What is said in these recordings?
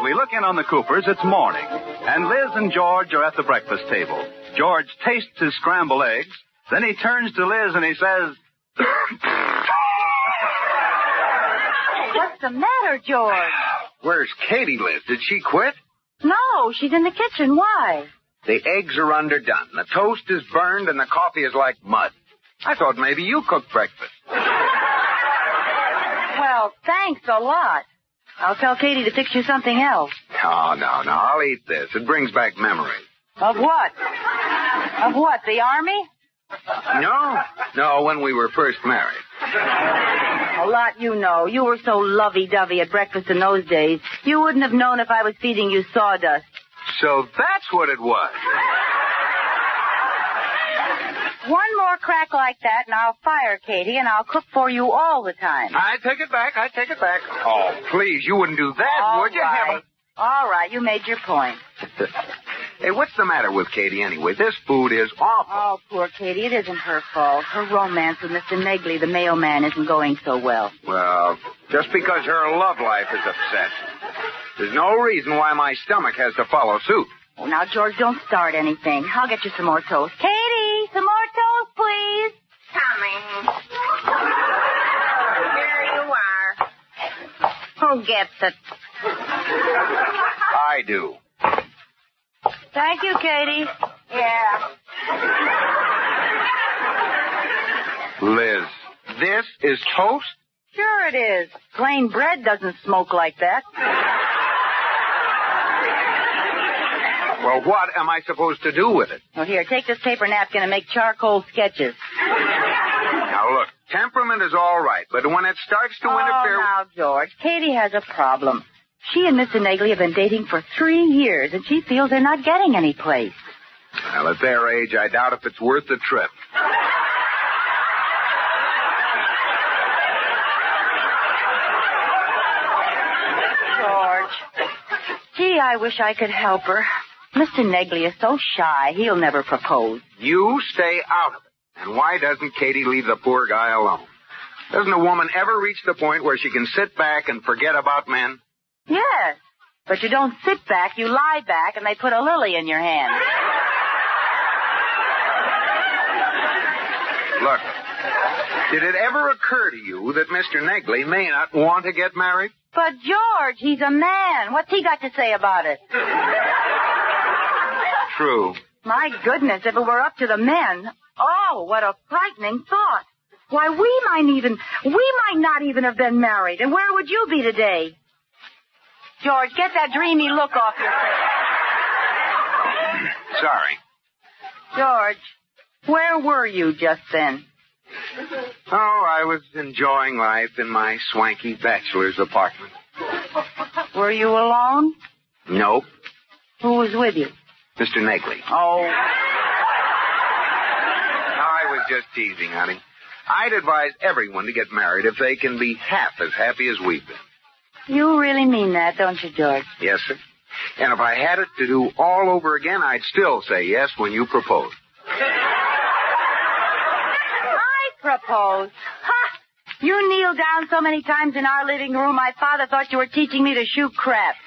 we look in on the Coopers, it's morning, and Liz and George are at the breakfast table. George tastes his scrambled eggs, then he turns to Liz and he says, What's the matter, George? Where's Katie, Liz? Did she quit? No, she's in the kitchen. Why? The eggs are underdone, the toast is burned, and the coffee is like mud. I thought maybe you cooked breakfast. Well, thanks a lot. I'll tell Katie to fix you something else. No, I'll eat this. It brings back memories. Of what? Of what, the Army? No, when we were first married. A lot you know. You were so lovey-dovey at breakfast in those days. You wouldn't have known if I was feeding you sawdust. So that's what it was. One more crack like that, and I'll fire Katie, and I'll cook for you all the time. I take it back. Oh, please, you wouldn't do that, would you? Right. All right, you made your point. Hey, what's the matter with Katie anyway? This food is awful. Oh, poor Katie. It isn't her fault. Her romance with Mr. Negley, the mailman, isn't going so well. Well, just because her love life is upset, there's no reason why my stomach has to follow suit. Oh, now, George, don't start anything. I'll get you some more toast. Katie, some more toast, please. Coming. Here you are. Who gets it? I do. Thank you, Katie. Yeah. Liz, this is toast? Sure it is. Plain bread doesn't smoke like that. Well, what am I supposed to do with it? Well, here, take this paper napkin and make charcoal sketches. Now, look, temperament is all right, but when it starts to interfere... Oh, now, George, Katie has a problem. She and Mr. Negley have been dating for 3 years, and she feels they're not getting any place. Well, at their age, I doubt if it's worth the trip. George. Gee, I wish I could help her. Mr. Negley is so shy, he'll never propose. You stay out of it. And why doesn't Katie leave the poor guy alone? Doesn't a woman ever reach the point where she can sit back and forget about men? Yes, but you don't sit back, you lie back, and they put a lily in your hand. Look, did it ever occur to you that Mr. Negley may not want to get married? But, George, he's a man. What's he got to say about it? True. My goodness, if it were up to the men. Oh, what a frightening thought. Why, we might not even have been married. And where would you be today? George, get that dreamy look off your face. Sorry. George, where were you just then? Oh, I was enjoying life in my swanky bachelor's apartment. Were you alone? Nope. Who was with you? Mr. Negley. Oh. I was just teasing, honey. I'd advise everyone to get married if they can be half as happy as we've been. You really mean that, don't you, George? Yes, sir. And if I had it to do all over again, I'd still say yes when you proposed. Propose. Ha! You kneeled down so many times in our living room, my father thought you were teaching me to shoot crap.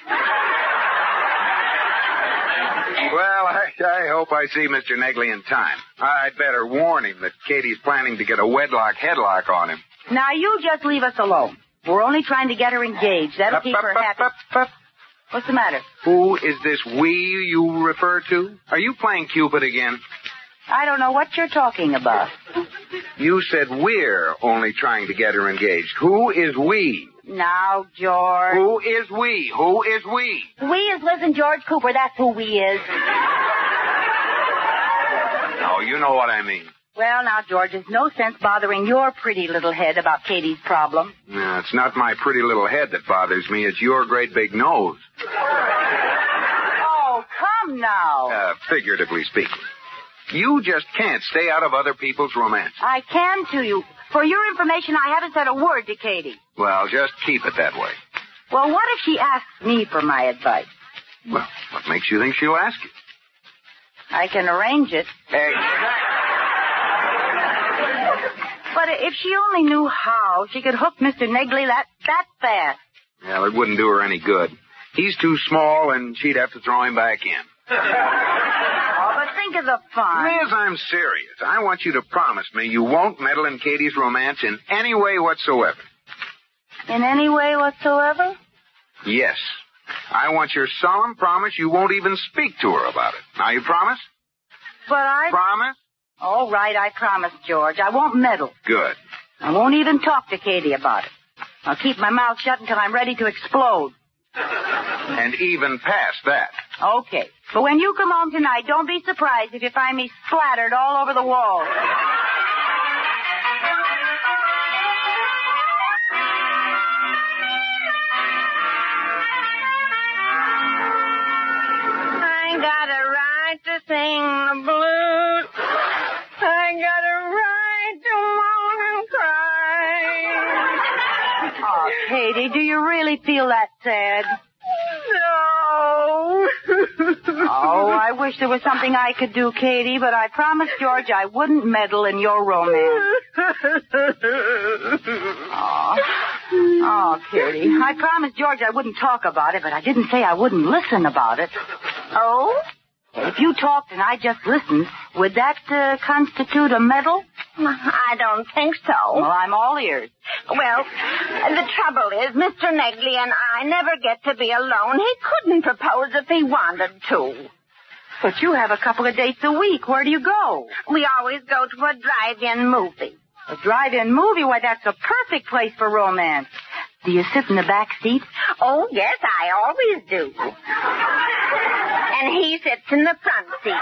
Well, I hope I see Mr. Negley in time. I'd better warn him that Katie's planning to get a wedlock headlock on him. Now, you just leave us alone. We're only trying to get her engaged. That'll keep her happy. What's the matter? Who is this we you refer to? Are you playing Cupid again? I don't know what you're talking about. You said we're only trying to get her engaged. Who is we? Now, George. Who is we? Who is we? We is Liz and George Cooper. That's who we is. Oh, you know what I mean. Well, now, George, there's no sense bothering your pretty little head about Katie's problem. No, it's not my pretty little head that bothers me. It's your great big nose. Oh, come now. Figuratively speaking. You just can't stay out of other people's romance. I can to you. For your information, I haven't said a word to Katie. Well, just keep it that way. Well, what if she asks me for my advice? Well, what makes you think she'll ask you? I can arrange it. But if she only knew how, she could hook Mr. Negley that fast. Well, it wouldn't do her any good. He's too small, and she'd have to throw him back in. Oh, but think of the fun. Liz, I'm serious. I want you to promise me you won't meddle in Katie's romance in any way whatsoever. In any way whatsoever? Yes. I want your solemn promise you won't even speak to her about it. Now, you promise? But Promise? All right, I promise, George. I won't meddle. Good. I won't even talk to Katie about it. I'll keep my mouth shut until I'm ready to explode. And even past that. Okay. But when you come home tonight, don't be surprised if you find me splattered all over the walls. I got a right to sing the blues. I got a right to moan and cry. Oh, Katie, do you really feel that sad? No. Oh, I wish there was something I could do, Katie, but I promised George I wouldn't meddle in your romance. Oh, Katie, I promised George I wouldn't talk about it, but I didn't say I wouldn't listen about it. Oh? If you talked and I just listened, would that constitute a meddle? I don't think so. Well, I'm all ears. Well, the trouble is, Mr. Negley and I never get to be alone. He couldn't propose if he wanted to. But you have a couple of dates a week. Where do you go? We always go to a drive-in movie. A drive-in movie? Why, that's a perfect place for romance. Do you sit in the back seat? Oh, yes, I always do. And he sits in the front seat.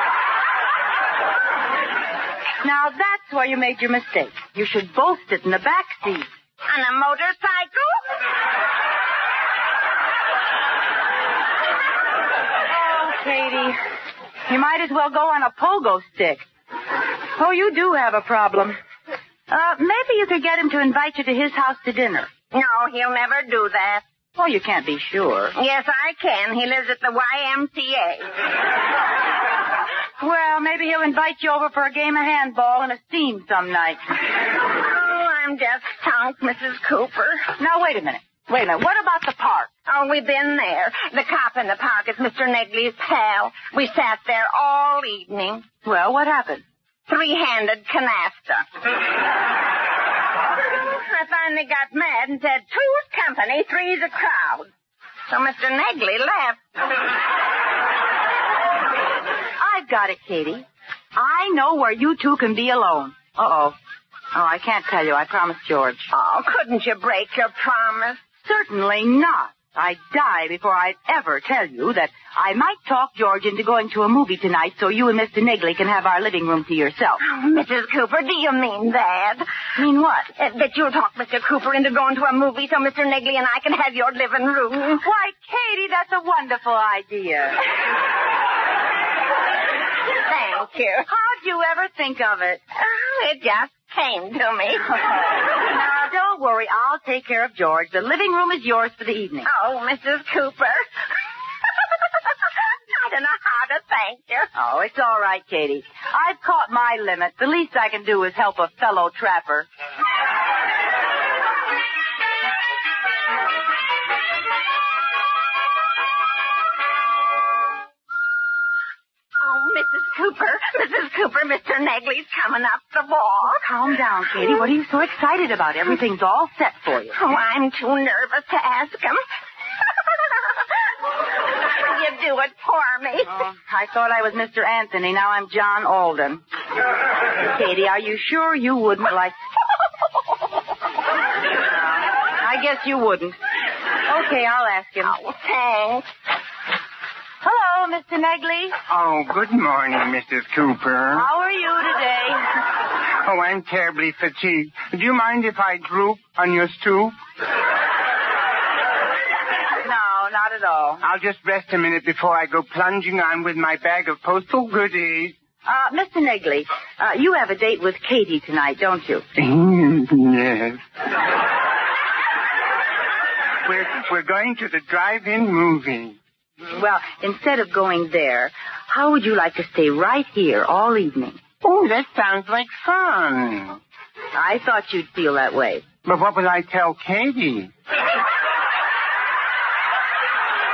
Now, that's where you made your mistake. You should both sit in the back seat. On a motorcycle? Oh, Katie, you might as well go on a pogo stick. Oh, you do have a problem. Maybe you could get him to invite you to his house to dinner. No, he'll never do that. Oh, you can't be sure. Yes, I can. He lives at the YMCA. Well, maybe he'll invite you over for a game of handball and a steam some night. Oh, I'm just stunk, Mrs. Cooper. Now, wait a minute. What about the park? Oh, we've been there. The cop in the park is Mr. Negley's pal. We sat there all evening. Well, what happened? Three-handed canasta. I finally got mad and said, two's company, three's a crowd. So Mr. Negley left. I've got it, Katie. I know where you two can be alone. Uh-oh. Oh, I can't tell you. I promised George. Oh, couldn't you break your promise? Certainly not. I'd die before I'd ever tell you that I might talk George into going to a movie tonight so you and Mr. Negley can have our living room to yourself. Oh, Mrs. Cooper, do you mean that? Mean what? That you'll talk Mr. Cooper into going to a movie so Mr. Negley and I can have your living room? Why, Katie, that's a wonderful idea. Thank you. How'd you ever think of it? Oh, it just came to me. Now, don't worry. I'll take care of George. The living room is yours for the evening. Oh, Mrs. Cooper. I don't know how to thank you. Oh, it's all right, Katie. I've caught my limit. The least I can do is help a fellow trapper. Mrs. Cooper, Mr. Negley's coming up the wall. Oh, calm down, Katie. What are you so excited about? Everything's all set for you. Oh, I'm too nervous to ask him. You do it for me. Oh, I thought I was Mr. Anthony. Now I'm John Alden. Katie, are you sure you wouldn't like... I guess you wouldn't. Okay, I'll ask him. Oh, thanks. Hello, Mr. Negley. Oh, good morning, Mrs. Cooper. How are you today? Oh, I'm terribly fatigued. Do you mind if I droop on your stoop? No, not at all. I'll just rest a minute before I go plunging on with my bag of postal goodies. Mr. Negley, you have a date with Katie tonight, don't you? Yes. We're going to the drive-in movie. Well, instead of going there, how would you like to stay right here all evening? Oh, that sounds like fun. I thought you'd feel that way. But what will I tell Katie?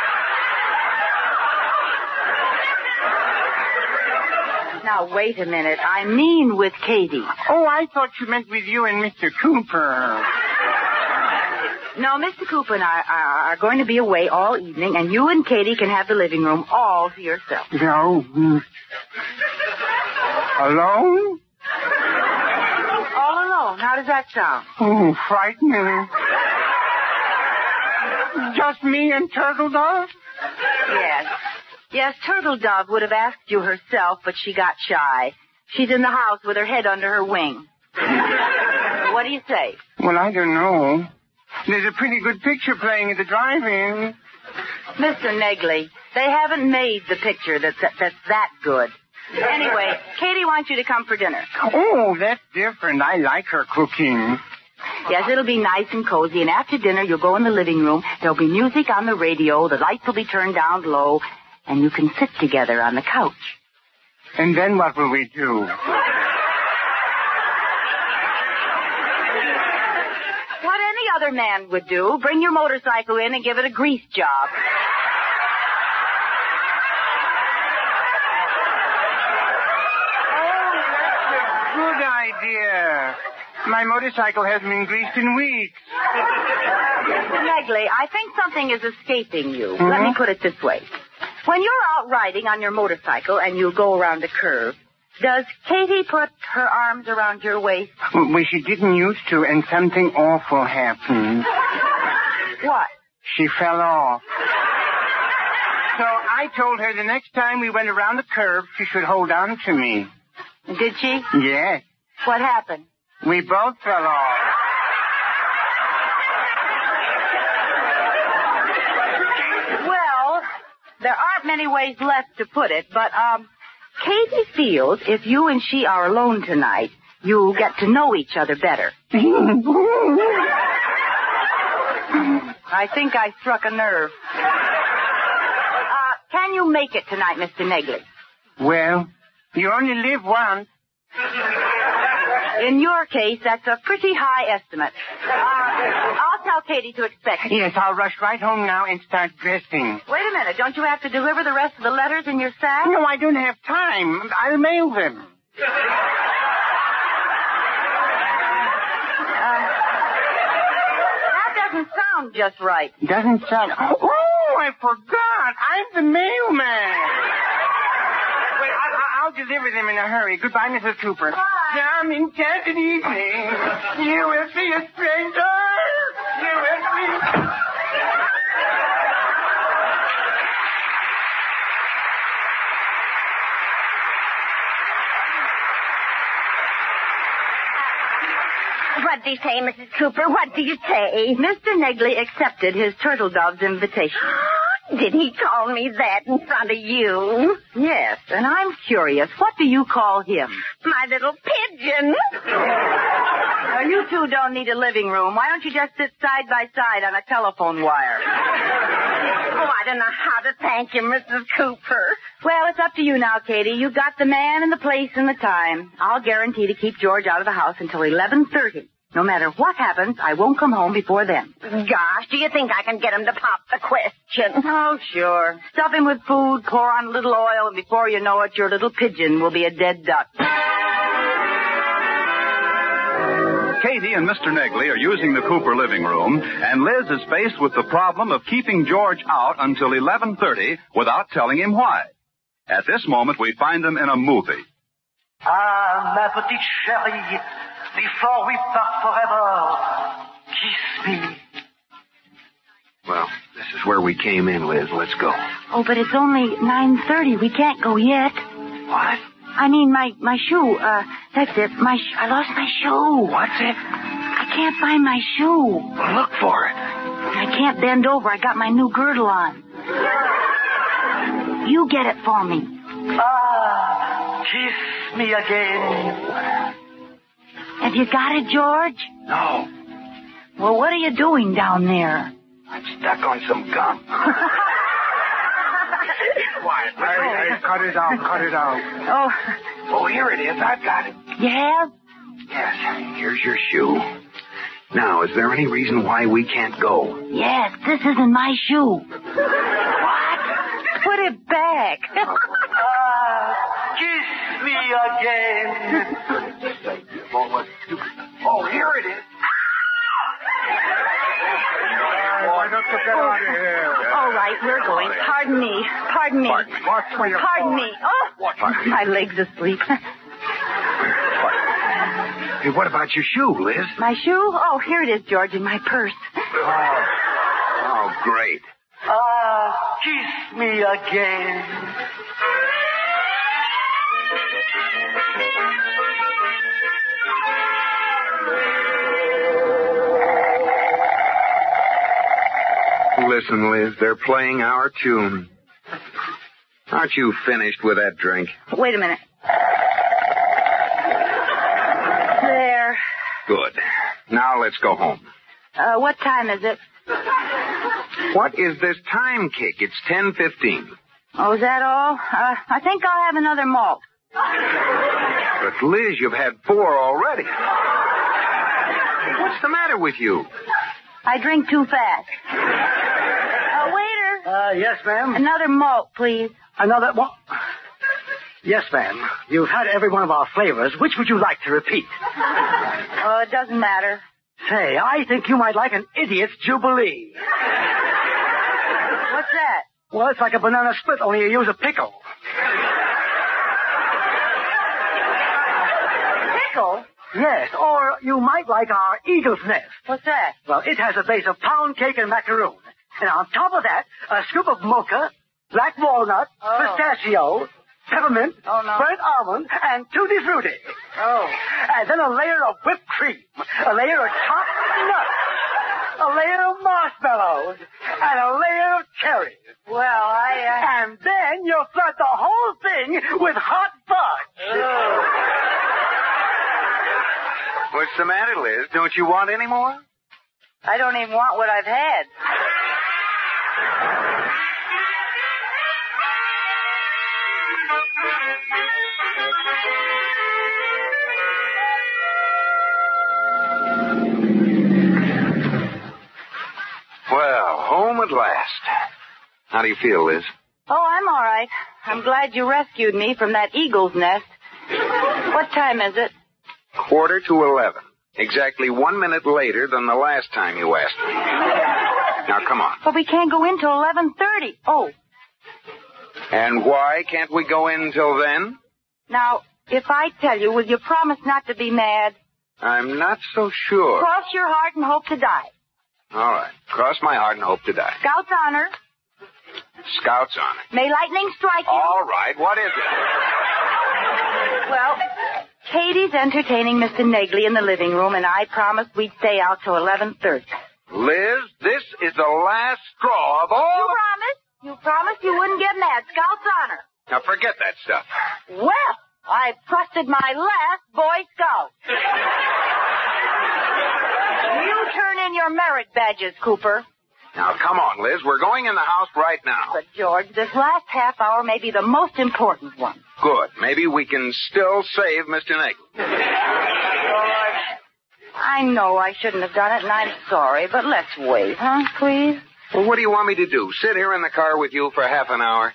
Now, wait a minute. I mean with Katie. Oh, I thought you meant with you and Mr. Cooper. No, Mr. Cooper and I are going to be away all evening, and you and Katie can have the living room all to yourself. No. Alone? All alone. How does that sound? Oh, frightening. Just me and Turtle Dove? Yes. Yes, Turtle Dove would have asked you herself, but she got shy. She's in the house with her head under her wing. What do you say? Well, I don't know. There's a pretty good picture playing at the drive-in. Mr. Negley, they haven't made the picture that's that good. Anyway, Katie wants you to come for dinner. Oh, that's different. I like her cooking. Yes, it'll be nice and cozy, and after dinner you'll go in the living room. There'll be music on the radio, the lights will be turned down low, and you can sit together on the couch. And then what will we do? What any other man would do. Bring your motorcycle in and give it a grease job. Oh, that's a good idea. My motorcycle hasn't been greased in weeks. Mr. Negley, I think something is escaping you. Mm-hmm. Let me put it this way. When you're out riding on your motorcycle and you go around a curve, does Katie put her arms around your waist? Well, she didn't used to, and something awful happened. What? She fell off. So I told her the next time we went around the curve, she should hold on to me. Did she? Yes. What happened? We both fell off. Well, there aren't many ways left to put it, but, Katie feels if you and she are alone tonight, you'll get to know each other better. I think I struck a nerve. Can you make it tonight, Mr. Negley? Well, you only live once. In your case, that's a pretty high estimate. I'll tell Katie to expect you. Yes, I'll rush right home now and start dressing. Wait a minute. Don't you have to deliver the rest of the letters in your sack? No, I don't have time. I'll mail them. That doesn't sound just right. Doesn't sound... Oh, I forgot. I'm the mailman. Wait, I'll deliver them in a hurry. Goodbye, Mrs. Cooper. Bye. Some enchanted evening. You will see a stranger. You will see... What do you say, Mrs. Cooper? What do you say? Mr. Negley accepted his Turtle Dove's invitation. Did he call me that in front of you? Yes, and I'm curious. What do you call him? My little pigeon. Well, you two don't need a living room. Why don't you just sit side by side on a telephone wire? Oh, I don't know how to thank you, Mrs. Cooper. Well, it's up to you now, Katie. You've got the man and the place and the time. I'll guarantee to keep George out of the house until 11:30. No matter what happens, I won't come home before then. Gosh, do you think I can get him to pop the question? Oh, sure. Stuff him with food, pour on a little oil, and before you know it, your little pigeon will be a dead duck. Katie and Mr. Negley are using the Cooper living room, and Liz is faced with the problem of keeping George out until 11:30 without telling him why. At this moment, we find them in a movie. Ah, ma petite chérie, before we part forever, kiss me. Well, this is where we came in, Liz. Let's go. Oh, but it's only 9:30. We can't go yet. What? I mean, my shoe, that's it. I lost my shoe. What's it? I can't find my shoe. Well, look for it. I can't bend over. I got my new girdle on. You get it for me. Ah, kiss me again. Have you got it, George? No. Well, what are you doing down there? I'm stuck on some gum. Quiet. Hey, cut it out, cut it out. Oh, here it is. I've got it. You have? Yes, here's your shoe. Now, is there any reason why we can't go? Yes, this isn't my shoe. What? Put it back. Ah, Kiss me again. Oh, here it is. Why don't you get out of here? All right, we're going. Pardon me. Pardon me. Pardon me. Oh, my leg's asleep. Hey, what about your shoe, Liz? My shoe? Oh, here it is, George, in my purse. Oh, great. Kiss me again. Listen, Liz, they're playing our tune. Aren't you finished with that drink? Wait a minute. There. Good. Now let's go home. What time is it? What is this time kick? It's 10:15. Oh, is that all? I think I'll have another malt. But, Liz, you've had 4 already. What's the matter with you? I drink too fast. Waiter. Yes, ma'am. Another malt, please. Another what? Yes, ma'am. You've had every one of our flavors. Which would you like to repeat? Oh, it doesn't matter. Say, I think you might like an idiot's jubilee. What's that? Well, it's like a banana split, only you use a pickle. Pickle? Yes, or you might like our eagle's nest. What's that? Well, it has a base of pound cake and macaroon. And on top of that, a scoop of mocha, black walnut, pistachio, peppermint, burnt almond, and tutti frutti. Oh. And then a layer of whipped cream, a layer of chopped nuts, a layer of marshmallows, and a layer of cherries. Well, And then you'll flood the whole thing with hot fudge. What's the matter, Liz? Don't you want any more? I don't even want what I've had. Well, home at last. How do you feel, Liz? Oh, I'm all right. I'm glad you rescued me from that eagle's nest. What time is it? 11:15. Exactly 1 minute later than the last time you asked me. Now, come on. But we can't go in till 11:30. Oh. And why can't we go in till then? Now, if I tell you, will you promise not to be mad? I'm not so sure. Cross your heart and hope to die. All right. Cross my heart and hope to die. Scout's honor. Scout's on it. May lightning strike you. All right. What is it? Well, Katie's entertaining Mr. Negley in the living room, and I promised we'd stay out till 11:30. Liz, this is the last straw of all... You promised? You promised you wouldn't get mad. Scout's honor. Now, forget that stuff. Well, I've trusted my last Boy Scout. You turn in your merit badges, Cooper. Now, come on, Liz. We're going in the house right now. But, George, this last half hour may be the most important one. Good. Maybe we can still save Mr. Negley. George, I know I shouldn't have done it, and I'm sorry, but let's wait, huh, please? Well, what do you want me to do? Sit here in the car with you for half an hour?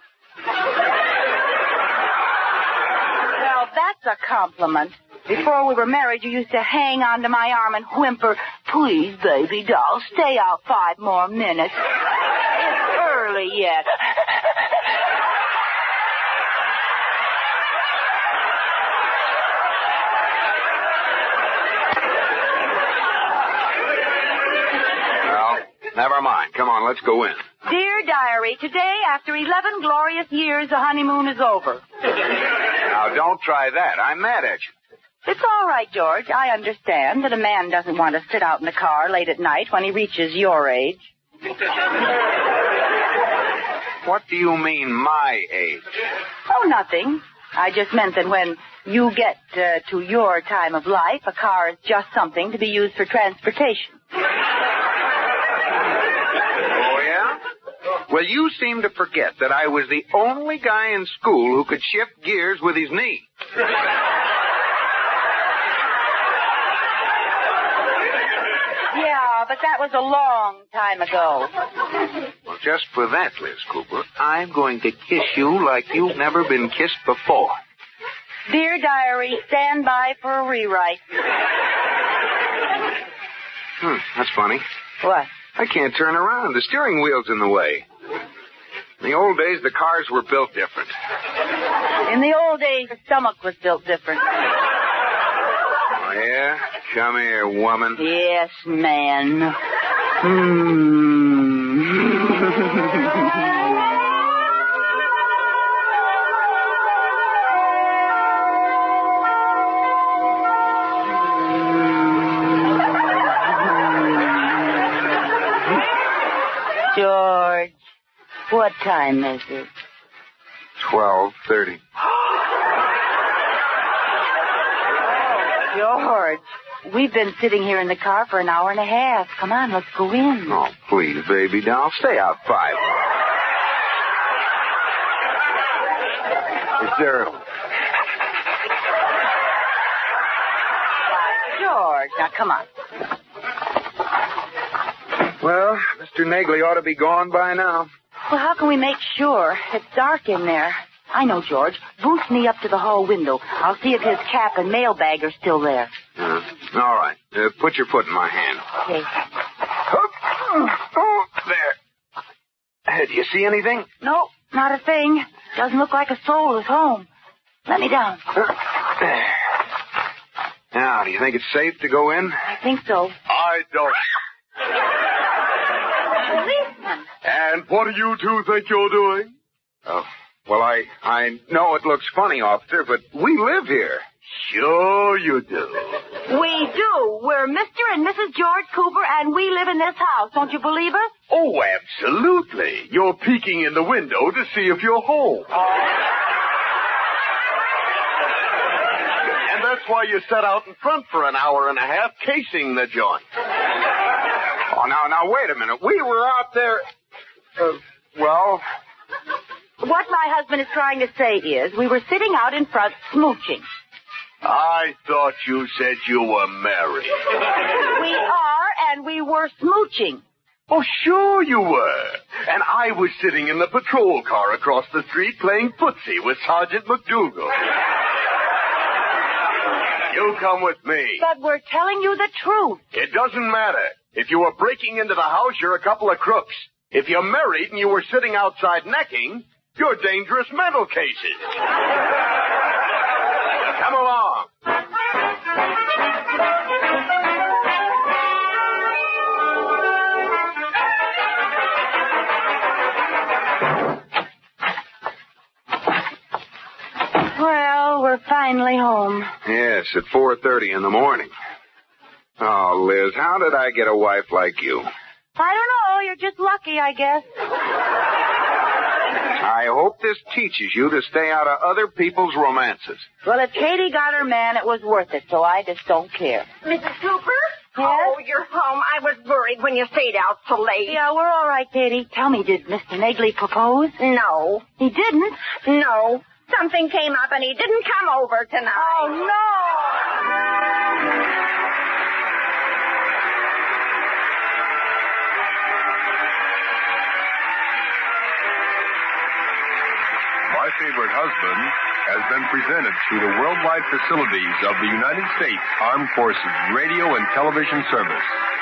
Well, that's a compliment. Before we were married, you used to hang onto my arm and whimper, "Please, baby doll, stay out 5 more minutes. It's early yet." Well, never mind. Come on, let's go in. Dear Diary, today, after 11 glorious years, the honeymoon is over. Now, don't try that. I'm mad at you. It's all right, George. I understand that a man doesn't want to sit out in the car late at night when he reaches your age. What do you mean, my age? Oh, nothing. I just meant that when you get to your time of life, a car is just something to be used for transportation. Oh, yeah? Well, you seem to forget that I was the only guy in school who could shift gears with his knee. Yeah, but that was a long time ago. Well, Well, just for that, Liz Cooper, I'm going to kiss you like you've never been kissed before. Dear diary, stand by for a rewrite. That's funny. What? I can't turn around. The steering wheel's in the way. In the old days, the cars were built different. In the old days, the stomach was built different. Oh, yeah? Come here, woman. Yes, man. George, what time is it? 12:30. George, we've been sitting here in the car for an hour and a half. Come on, let's go in. Oh, please, baby doll. Stay out 5 minutes. Is there... George, now come on. Well, Mr. Negley ought to be gone by now. Well, how can we make sure? It's dark in there. I know, George. Boost me up to the hall window. I'll see if his cap and mailbag are still there. All right. Put your foot in my hand. Okay. Oh, there. Do you see anything? No, not a thing. Doesn't look like a soul is home. Let me down. There. Now, do you think it's safe to go in? I think so. I don't. Policeman. And what do you two think you're doing? Oh, well, I know it looks funny, officer, but we live here. Sure you do. We do. We're Mr. and Mrs. George Cooper, and we live in this house. Don't you believe us? Oh, absolutely. You're peeking in the window to see if you're home. And that's why you sat out in front for an hour and a half casing the joint. Oh, now, wait a minute. We were out there... well... What my husband is trying to say is we were sitting out in front smooching. I thought you said you were married. We are, and we were smooching. Oh, sure you were. And I was sitting in the patrol car across the street playing footsie with Sergeant McDougal. You come with me. But we're telling you the truth. It doesn't matter. If you were breaking into the house, you're a couple of crooks. If you're married and you were sitting outside necking, you're dangerous mental cases. Come along. Well, we're finally home. Yes, at 4:30 in the morning. Oh, Liz, how did I get a wife like you? I don't know. You're just lucky, I guess. I hope this teaches you to stay out of other people's romances. Well, if Katie got her man, it was worth it, so I just don't care. Mrs. Cooper? Yes? Oh, you're home. I was worried when you stayed out so late. Yeah, we're all right, Katie. Tell me, did Mr. Negley propose? No. He didn't? No. Something came up and he didn't come over tonight. Oh, no! My Favorite Husband has been presented through the worldwide facilities of the United States Armed Forces Radio and Television Service.